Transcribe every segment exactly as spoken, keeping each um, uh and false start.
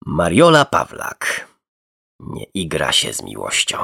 Mariola Pawlak. Nie igra się z miłością.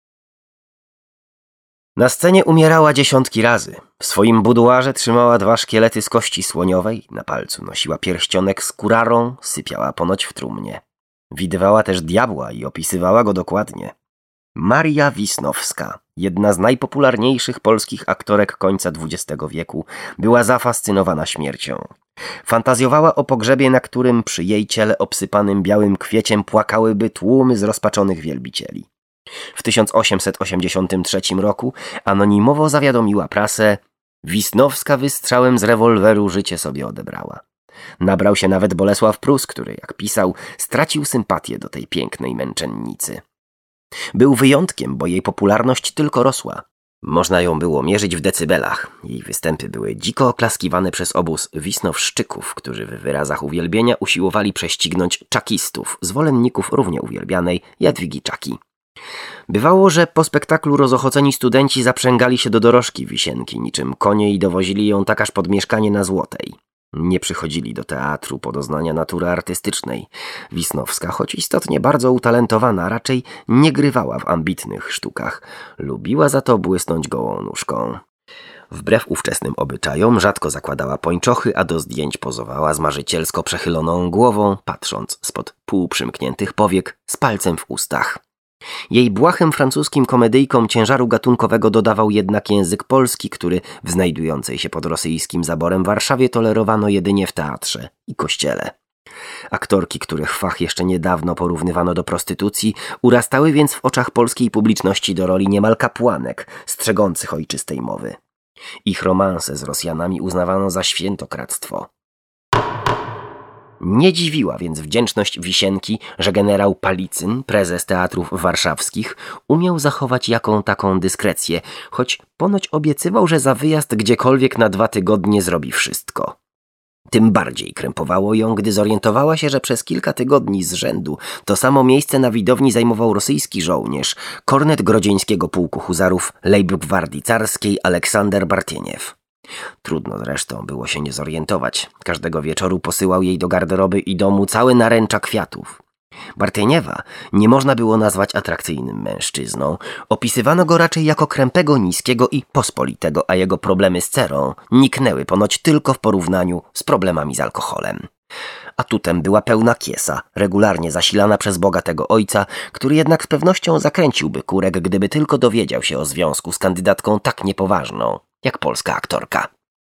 Na scenie umierała dziesiątki razy. W swoim buduarze trzymała dwa szkielety z kości słoniowej, na palcu nosiła pierścionek z kurarą, sypiała ponoć w trumnie. Widywała też diabła i opisywała go dokładnie. Maria Wisnowska, jedna z najpopularniejszych polskich aktorek końca dwudziestego wieku, była zafascynowana śmiercią. Fantazjowała o pogrzebie, na którym przy jej ciele obsypanym białym kwieciem płakałyby tłumy zrozpaczonych wielbicieli. W tysiąc osiemset osiemdziesiątym trzecim roku anonimowo zawiadomiła prasę: Wisnowska wystrzałem z rewolweru życie sobie odebrała. Nabrał się nawet Bolesław Prus, który, jak pisał, stracił sympatię do tej pięknej męczennicy. Był wyjątkiem, bo jej popularność tylko rosła. Można ją było mierzyć w decybelach. Jej występy były dziko oklaskiwane przez obóz wisnowszczyków, którzy w wyrazach uwielbienia usiłowali prześcignąć czakistów, zwolenników równie uwielbianej Jadwigi Czaki. Bywało, że po spektaklu rozochoceni studenci zaprzęgali się do dorożki Wisienki niczym konie i dowozili ją tak aż pod mieszkanie na Złotej. Nie przychodzili do teatru po doznania natury artystycznej. Wisnowska, choć istotnie bardzo utalentowana, raczej nie grywała w ambitnych sztukach. Lubiła za to błysnąć gołą nóżką. Wbrew ówczesnym obyczajom rzadko zakładała pończochy, a do zdjęć pozowała z marzycielsko przechyloną głową, patrząc spod półprzymkniętych powiek z palcem w ustach. Jej błahym francuskim komedyjkom ciężaru gatunkowego dodawał jednak język polski, który w znajdującej się pod rosyjskim zaborem Warszawie tolerowano jedynie w teatrze i kościele. Aktorki, których fach jeszcze niedawno porównywano do prostytucji, urastały więc w oczach polskiej publiczności do roli niemal kapłanek, strzegących ojczystej mowy. Ich romanse z Rosjanami uznawano za świętokradztwo. Nie dziwiła więc wdzięczność Wisienki, że generał Palicyn, prezes teatrów warszawskich, umiał zachować jaką taką dyskrecję, choć ponoć obiecywał, że za wyjazd gdziekolwiek na dwa tygodnie zrobi wszystko. Tym bardziej krępowało ją, gdy zorientowała się, że przez kilka tygodni z rzędu to samo miejsce na widowni zajmował rosyjski żołnierz, kornet grodzieńskiego pułku huzarów Leibgwardii Carskiej Aleksander Bartieniew. Trudno zresztą było się nie zorientować. Każdego wieczoru posyłał jej do garderoby i domu całe naręcza kwiatów. Bartieniewa nie można było nazwać atrakcyjnym mężczyzną. Opisywano go raczej jako krępego, niskiego i pospolitego, a jego problemy z cerą niknęły ponoć tylko w porównaniu z problemami z alkoholem. Atutem była pełna kiesa, regularnie zasilana przez bogatego ojca, który jednak z pewnością zakręciłby kurek, gdyby tylko dowiedział się o związku z kandydatką tak niepoważną jak polska aktorka.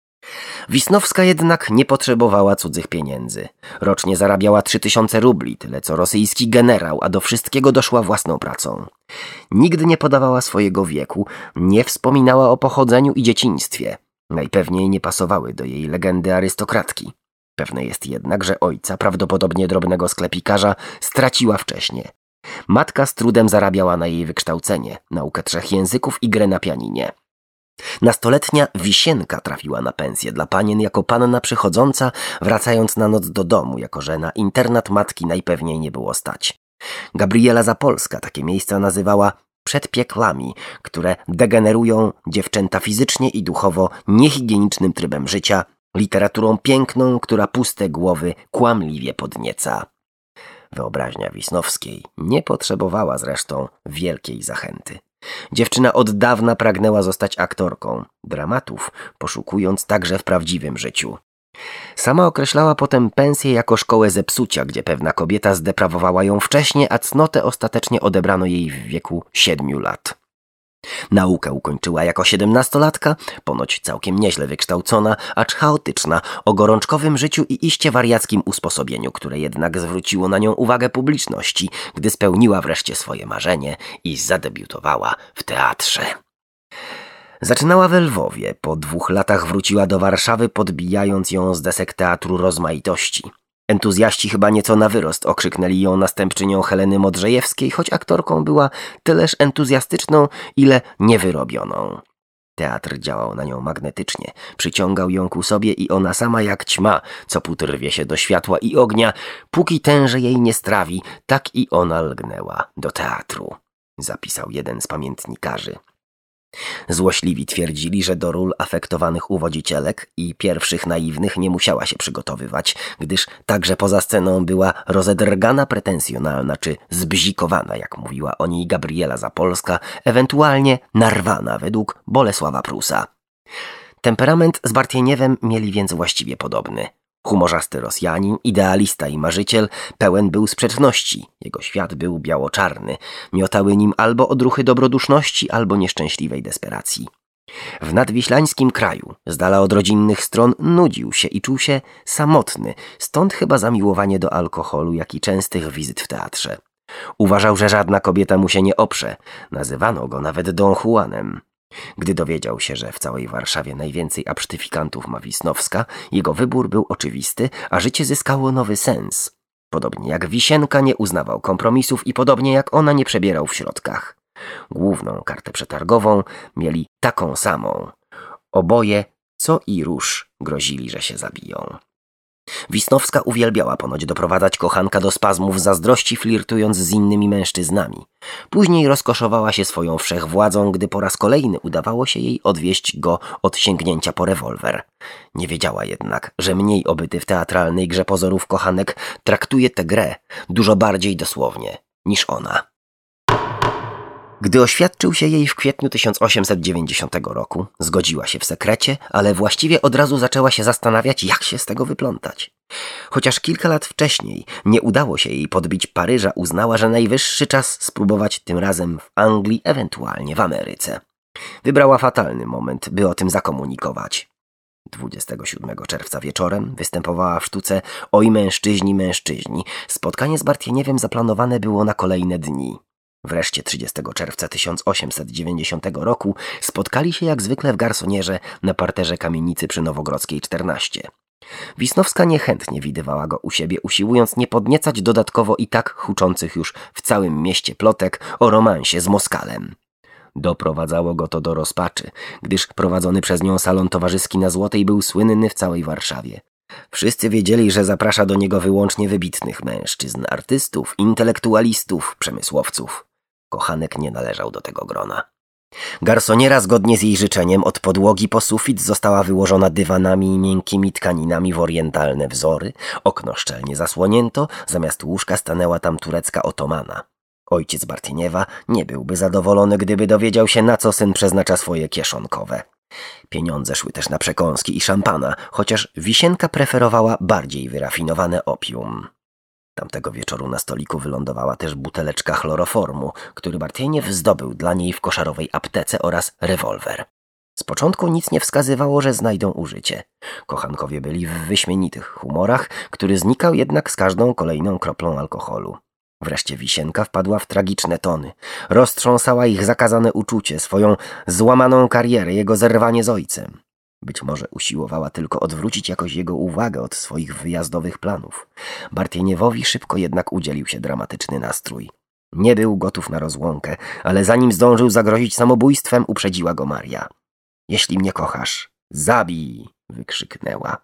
Wisnowska jednak nie potrzebowała cudzych pieniędzy. Rocznie zarabiała trzy tysiące rubli, tyle co rosyjski generał, a do wszystkiego doszła własną pracą. Nigdy nie podawała swojego wieku, nie wspominała o pochodzeniu i dzieciństwie. Najpewniej nie pasowały do jej legendy arystokratki. Pewne jest jednak, że ojca, prawdopodobnie drobnego sklepikarza, straciła wcześnie. Matka z trudem zarabiała na jej wykształcenie, naukę trzech języków i grę na pianinie. Nastoletnia Wisienka trafiła na pensję dla panien jako panna przychodząca, wracając na noc do domu, jako że na internat matki najpewniej nie było stać. Gabriela Zapolska takie miejsca nazywała przedpieklami, które degenerują dziewczęta fizycznie i duchowo niehigienicznym trybem życia, literaturą piękną, która puste głowy kłamliwie podnieca. Wyobraźnia Wisnowskiej nie potrzebowała zresztą wielkiej zachęty. Dziewczyna od dawna pragnęła zostać aktorką dramatów, poszukując także w prawdziwym życiu. Sama określała potem pensję jako szkołę zepsucia, gdzie pewna kobieta zdeprawowała ją wcześnie, a cnotę ostatecznie odebrano jej w wieku siedmiu lat. Naukę ukończyła jako siedemnastolatka, ponoć całkiem nieźle wykształcona, acz chaotyczna, o gorączkowym życiu i iście wariackim usposobieniu, które jednak zwróciło na nią uwagę publiczności, gdy spełniła wreszcie swoje marzenie i zadebiutowała w teatrze. Zaczynała we Lwowie, po dwóch latach wróciła do Warszawy, podbijając ją z desek Teatru Rozmaitości. Entuzjaści chyba nieco na wyrost okrzyknęli ją następczynią Heleny Modrzejewskiej, choć aktorką była tyleż entuzjastyczną, ile niewyrobioną. Teatr działał na nią magnetycznie, przyciągał ją ku sobie i ona sama jak ćma, co put rwie się do światła i ognia, póki tęże jej nie strawi, tak i ona lgnęła do teatru, zapisał jeden z pamiętnikarzy. Złośliwi twierdzili, że do ról afektowanych uwodzicielek i pierwszych naiwnych nie musiała się przygotowywać, gdyż także poza sceną była rozedrgana, pretensjonalna czy zbzikowana, jak mówiła o niej Gabriela Zapolska, ewentualnie narwana według Bolesława Prusa. Temperament z Bartjeniewem mieli więc właściwie podobny. Humorzasty Rosjanin, idealista i marzyciel, pełen był sprzeczności. Jego świat był biało-czarny. Miotały nim albo odruchy dobroduszności, albo nieszczęśliwej desperacji. W nadwiślańskim kraju, z dala od rodzinnych stron, nudził się i czuł się samotny, stąd chyba zamiłowanie do alkoholu, jak i częstych wizyt w teatrze. Uważał, że żadna kobieta mu się nie oprze. Nazywano go nawet Don Juanem. Gdy dowiedział się, że w całej Warszawie najwięcej absztyfikantów ma Wisnowska, jego wybór był oczywisty, a życie zyskało nowy sens. Podobnie jak Wisienka nie uznawał kompromisów i podobnie jak ona nie przebierał w środkach. Główną kartę przetargową mieli taką samą. Oboje, co i róż, grozili, że się zabiją. Wisnowska uwielbiała ponoć doprowadzać kochanka do spazmów zazdrości, flirtując z innymi mężczyznami. Później rozkoszowała się swoją wszechwładzą, gdy po raz kolejny udawało się jej odwieść go od sięgnięcia po rewolwer. Nie wiedziała jednak, że mniej obyty w teatralnej grze pozorów kochanek traktuje tę grę dużo bardziej dosłownie niż ona. Gdy oświadczył się jej w kwietniu tysiąc osiemset dziewięćdziesiątego roku, zgodziła się w sekrecie, ale właściwie od razu zaczęła się zastanawiać, jak się z tego wyplątać. Chociaż kilka lat wcześniej nie udało się jej podbić Paryża, uznała, że najwyższy czas spróbować tym razem w Anglii, ewentualnie w Ameryce. Wybrała fatalny moment, by o tym zakomunikować. dwudziestego siódmego czerwca wieczorem występowała w sztuce Oj mężczyźni, mężczyźni. Spotkanie z Bartjeniewem zaplanowane było na kolejne dni. Wreszcie trzydziestego czerwca tysiąc osiemset dziewięćdziesiątego roku spotkali się jak zwykle w garsonierze na parterze kamienicy przy Nowogrodzkiej czternaście. Wisnowska niechętnie widywała go u siebie, usiłując nie podniecać dodatkowo i tak huczących już w całym mieście plotek o romansie z Moskalem. Doprowadzało go to do rozpaczy, gdyż prowadzony przez nią salon towarzyski na Złotej był słynny w całej Warszawie. Wszyscy wiedzieli, że zaprasza do niego wyłącznie wybitnych mężczyzn, artystów, intelektualistów, przemysłowców. Kochanek nie należał do tego grona. Garsoniera zgodnie z jej życzeniem od podłogi po sufit została wyłożona dywanami i miękkimi tkaninami w orientalne wzory, okno szczelnie zasłonięto, zamiast łóżka stanęła tam turecka otomana. Ojciec Bartjeniewa nie byłby zadowolony, gdyby dowiedział się, na co syn przeznacza swoje kieszonkowe. Pieniądze szły też na przekąski i szampana, chociaż Wisienka preferowała bardziej wyrafinowane opium. Tamtego wieczoru na stoliku wylądowała też buteleczka chloroformu, który Bartjeniew zdobył dla niej w koszarowej aptece, oraz rewolwer. Z początku nic nie wskazywało, że znajdą użycie. Kochankowie byli w wyśmienitych humorach, który znikał jednak z każdą kolejną kroplą alkoholu. Wreszcie Wisienka wpadła w tragiczne tony. Roztrząsała ich zakazane uczucie, swoją złamaną karierę, jego zerwanie z ojcem. Być może usiłowała tylko odwrócić jakoś jego uwagę od swoich wyjazdowych planów. Bartjeniewowi szybko jednak udzielił się dramatyczny nastrój. Nie był gotów na rozłąkę, ale zanim zdążył zagrozić samobójstwem, uprzedziła go Maria. Jeśli mnie kochasz, zabij! Wykrzyknęła.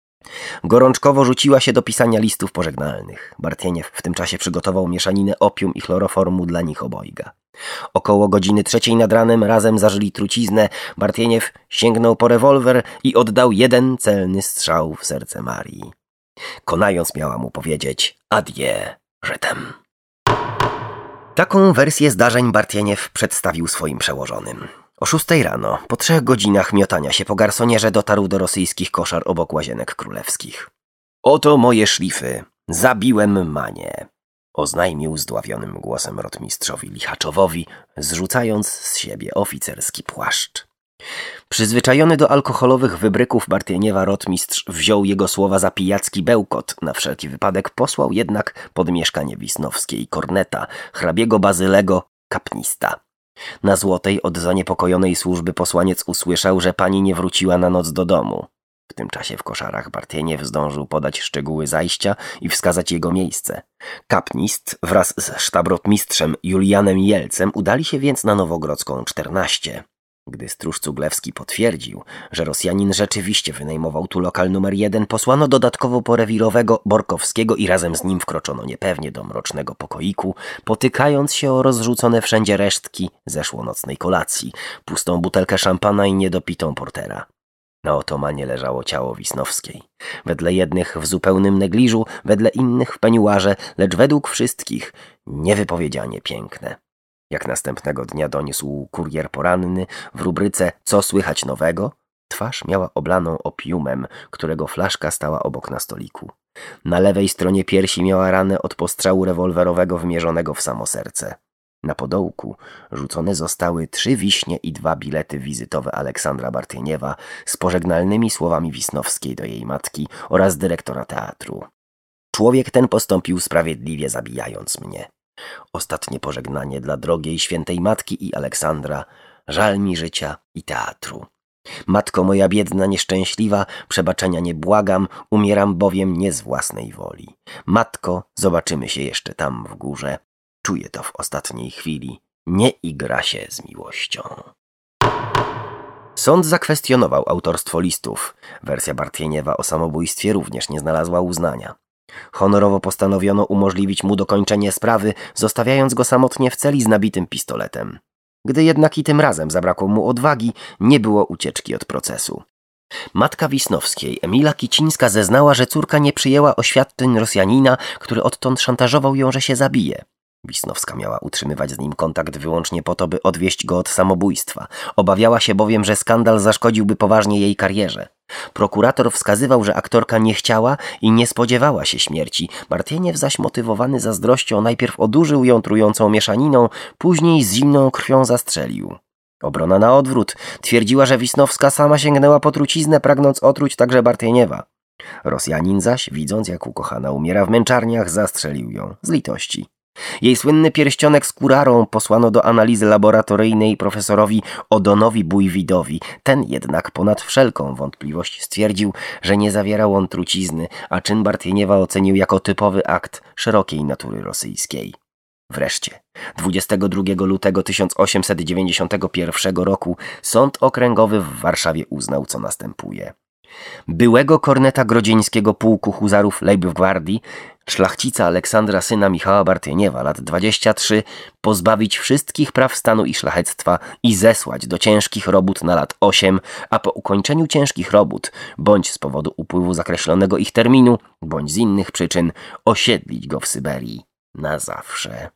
Gorączkowo rzuciła się do pisania listów pożegnalnych. Bartjeniew w tym czasie przygotował mieszaninę opium i chloroformu dla nich obojga. Około godziny trzeciej nad ranem razem zażyli truciznę. Bartjeniew sięgnął po rewolwer i oddał jeden celny strzał w serce Marii. Konając miała mu powiedzieć adieu, że tem. Taką wersję zdarzeń Bartjeniew przedstawił swoim przełożonym. O szóstej rano, po trzech godzinach miotania się po garsonierze, dotarł do rosyjskich koszar obok Łazienek Królewskich. Oto moje szlify. Zabiłem Manię, oznajmił zdławionym głosem rotmistrzowi Lichaczowowi, zrzucając z siebie oficerski płaszcz. Przyzwyczajony do alkoholowych wybryków Bartjeniewa, rotmistrz wziął jego słowa za pijacki bełkot. Na wszelki wypadek posłał jednak pod mieszkanie Wisnowskiej korneta, hrabiego Bazylego, kapnista. Na Złotej od zaniepokojonej służby posłaniec usłyszał, że pani nie wróciła na noc do domu. W tym czasie w koszarach Bartjeniew zdążył podać szczegóły zajścia i wskazać jego miejsce. Kapnist wraz z sztabrotmistrzem Julianem Jelcem udali się więc na Nowogrodzką czternaście. Gdy stróż Cuglewski potwierdził, że Rosjanin rzeczywiście wynajmował tu lokal numer jeden, posłano dodatkowo po rewirowego Borkowskiego i razem z nim wkroczono niepewnie do mrocznego pokoiku, potykając się o rozrzucone wszędzie resztki zeszłonocnej kolacji, pustą butelkę szampana i niedopitą portera. Na otomanie leżało ciało Wisnowskiej. Wedle jednych w zupełnym negliżu, wedle innych w peniuarze, lecz według wszystkich niewypowiedzianie piękne. Jak następnego dnia doniósł kurier poranny w rubryce „Co słychać nowego?”, twarz miała oblaną opiumem, którego flaszka stała obok na stoliku. Na lewej stronie piersi miała ranę od postrzału rewolwerowego wymierzonego w samo serce. Na podołku rzucone zostały trzy wiśnie i dwa bilety wizytowe Aleksandra Bartieniewa z pożegnalnymi słowami Wisnowskiej do jej matki oraz dyrektora teatru. Człowiek ten postąpił sprawiedliwie, zabijając mnie. Ostatnie pożegnanie dla drogiej świętej matki i Aleksandra. Żal mi życia i teatru. Matko moja biedna, nieszczęśliwa, przebaczenia nie błagam, umieram bowiem nie z własnej woli. Matko, zobaczymy się jeszcze tam w górze. Czuję to w ostatniej chwili. Nie igra się z miłością. Sąd zakwestionował autorstwo listów. Wersja Bartieniewa o samobójstwie również nie znalazła uznania. Honorowo postanowiono umożliwić mu dokończenie sprawy, zostawiając go samotnie w celi z nabitym pistoletem. Gdy jednak i tym razem zabrakło mu odwagi, nie było ucieczki od procesu. Matka Wisnowskiej, Emila Kicińska, zeznała, że córka nie przyjęła oświadczeń Rosjanina, który odtąd szantażował ją, że się zabije. Wisnowska miała utrzymywać z nim kontakt wyłącznie po to, by odwieść go od samobójstwa. Obawiała się bowiem, że skandal zaszkodziłby poważnie jej karierze. Prokurator wskazywał, że aktorka nie chciała i nie spodziewała się śmierci. Bartieniew zaś, motywowany zazdrością, najpierw odurzył ją trującą mieszaniną, później z zimną krwią zastrzelił. Obrona na odwrót twierdziła, że Wisnowska sama sięgnęła po truciznę, pragnąc otruć także Bartieniewa. Rosjanin zaś, widząc jak ukochana umiera w męczarniach, zastrzelił ją z litości. Jej słynny pierścionek z kurarą posłano do analizy laboratoryjnej profesorowi Odonowi Bujwidowi. Ten jednak ponad wszelką wątpliwość stwierdził, że nie zawierał on trucizny, a czyn Bartieniewa ocenił jako typowy akt szerokiej natury rosyjskiej. Wreszcie, dwudziestego drugiego lutego tysiąc osiemset dziewięćdziesiątego pierwszego roku Sąd Okręgowy w Warszawie uznał, co następuje. Byłego korneta grodzieńskiego pułku huzarów Leibgwardii, szlachcica Aleksandra, syna Michała Bartieniewa, lat dwadzieścia trzy, pozbawić wszystkich praw stanu i szlachectwa i zesłać do ciężkich robót na lat osiem, a po ukończeniu ciężkich robót, bądź z powodu upływu zakreślonego ich terminu, bądź z innych przyczyn, osiedlić go w Syberii na zawsze.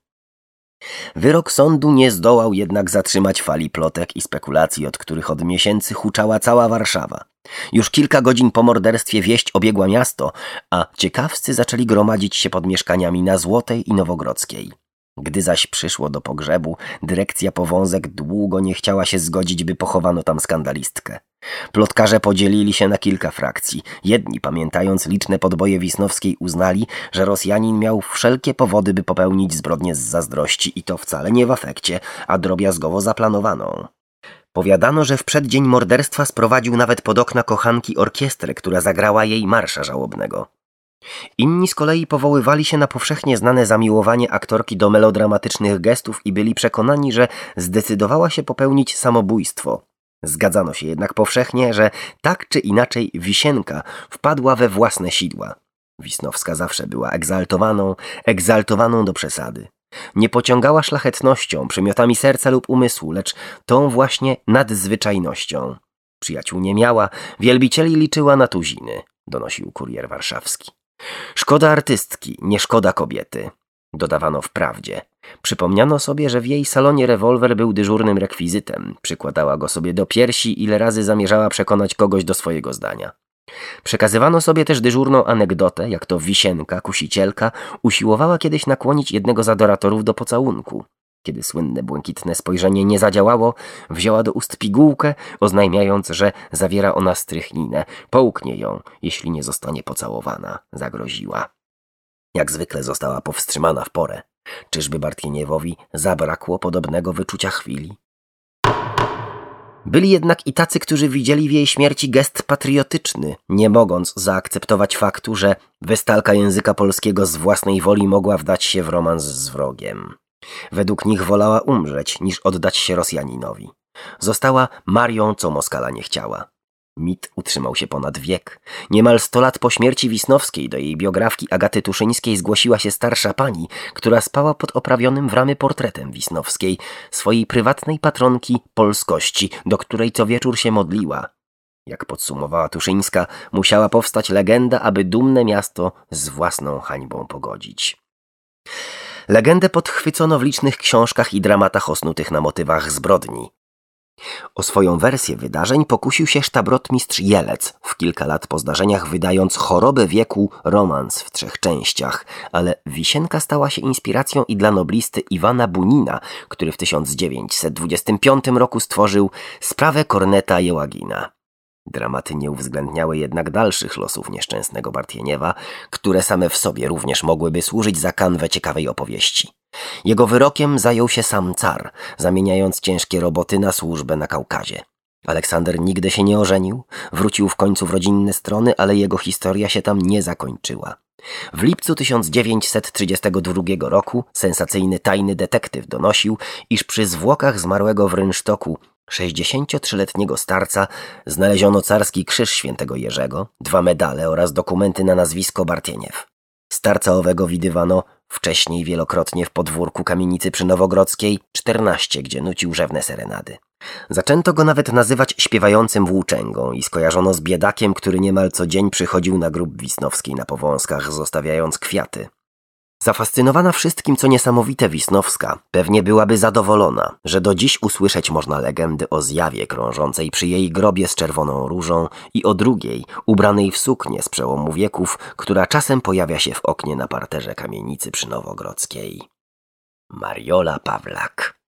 Wyrok sądu nie zdołał jednak zatrzymać fali plotek i spekulacji, od których od miesięcy huczała cała Warszawa. Już kilka godzin po morderstwie wieść obiegła miasto, a ciekawscy zaczęli gromadzić się pod mieszkaniami na Złotej i Nowogrodzkiej. Gdy zaś przyszło do pogrzebu, dyrekcja Powązek długo nie chciała się zgodzić, by pochowano tam skandalistkę. Plotkarze podzielili się na kilka frakcji. Jedni, pamiętając liczne podboje Wisnowskiej, uznali, że Rosjanin miał wszelkie powody, by popełnić zbrodnię z zazdrości i to wcale nie w afekcie, a drobiazgowo zaplanowaną. Powiadano, że w przeddzień morderstwa sprowadził nawet pod okna kochanki orkiestrę, która zagrała jej marsza żałobnego. Inni z kolei powoływali się na powszechnie znane zamiłowanie aktorki do melodramatycznych gestów i byli przekonani, że zdecydowała się popełnić samobójstwo. Zgadzano się jednak powszechnie, że tak czy inaczej Wisienka wpadła we własne sidła. Wisnowska zawsze była egzaltowaną, egzaltowaną do przesady. Nie pociągała szlachetnością, przymiotami serca lub umysłu, lecz tą właśnie nadzwyczajnością. Przyjaciół nie miała, wielbicieli liczyła na tuziny, donosił kurier warszawski. Szkoda artystki, nie szkoda kobiety, dodawano w Prawdzie. Przypomniano sobie, że w jej salonie rewolwer był dyżurnym rekwizytem. Przykładała go sobie do piersi, ile razy zamierzała przekonać kogoś do swojego zdania. Przekazywano sobie też dyżurną anegdotę, jak to Wisienka, kusicielka, usiłowała kiedyś nakłonić jednego z adoratorów do pocałunku. Kiedy słynne błękitne spojrzenie nie zadziałało, wzięła do ust pigułkę, oznajmiając, że zawiera ona strychninę. Połknie ją, jeśli nie zostanie pocałowana, zagroziła. Jak zwykle została powstrzymana w porę. Czyżby Bartieniewowi zabrakło podobnego wyczucia chwili? Byli jednak i tacy, którzy widzieli w jej śmierci gest patriotyczny, nie mogąc zaakceptować faktu, że wystalka języka polskiego z własnej woli mogła wdać się w romans z wrogiem. Według nich wolała umrzeć, niż oddać się Rosjaninowi. Została Marią, co Moskala nie chciała. Mit utrzymał się ponad wiek. Niemal sto lat po śmierci Wisnowskiej do jej biografki Agaty Tuszyńskiej zgłosiła się starsza pani, która spała pod oprawionym w ramy portretem Wisnowskiej, swojej prywatnej patronki polskości, do której co wieczór się modliła. Jak podsumowała Tuszyńska, musiała powstać legenda, aby dumne miasto z własną hańbą pogodzić. Legendę podchwycono w licznych książkach i dramatach osnutych na motywach zbrodni. O swoją wersję wydarzeń pokusił się sztabrotmistrz Jelec, w kilka lat po zdarzeniach wydając Chorobę wieku, romans w trzech częściach, ale Wisienka stała się inspiracją i dla noblisty Iwana Bunina, który w tysiąc dziewięćset dwudziestym piątym roku stworzył Sprawę Korneta Jełagina. Dramaty nie uwzględniały jednak dalszych losów nieszczęsnego Bartieniewa, które same w sobie również mogłyby służyć za kanwę ciekawej opowieści. Jego wyrokiem zajął się sam car, zamieniając ciężkie roboty na służbę na Kaukazie. Aleksander nigdy się nie ożenił, wrócił w końcu w rodzinne strony, ale jego historia się tam nie zakończyła. W lipcu tysiąc dziewięćset trzydziestego drugiego roku sensacyjny tajny detektyw donosił, iż przy zwłokach zmarłego w Rynsztoku sześćdziesięciotrzyletniego starca znaleziono carski krzyż świętego Jerzego, dwa medale oraz dokumenty na nazwisko Bartieniew. Starca owego widywano wcześniej wielokrotnie w podwórku kamienicy przy Nowogrodzkiej czternaście, gdzie nucił rzewne serenady. Zaczęto go nawet nazywać śpiewającym włóczęgą i skojarzono z biedakiem, który niemal co dzień przychodził na grób Wisnowskiej na Powązkach, zostawiając kwiaty. Zafascynowana wszystkim, co niesamowite, Wisnowska pewnie byłaby zadowolona, że do dziś usłyszeć można legendy o zjawie krążącej przy jej grobie z czerwoną różą i o drugiej, ubranej w suknię z przełomu wieków, która czasem pojawia się w oknie na parterze kamienicy przy Nowogrodzkiej. Mariola Pawlak.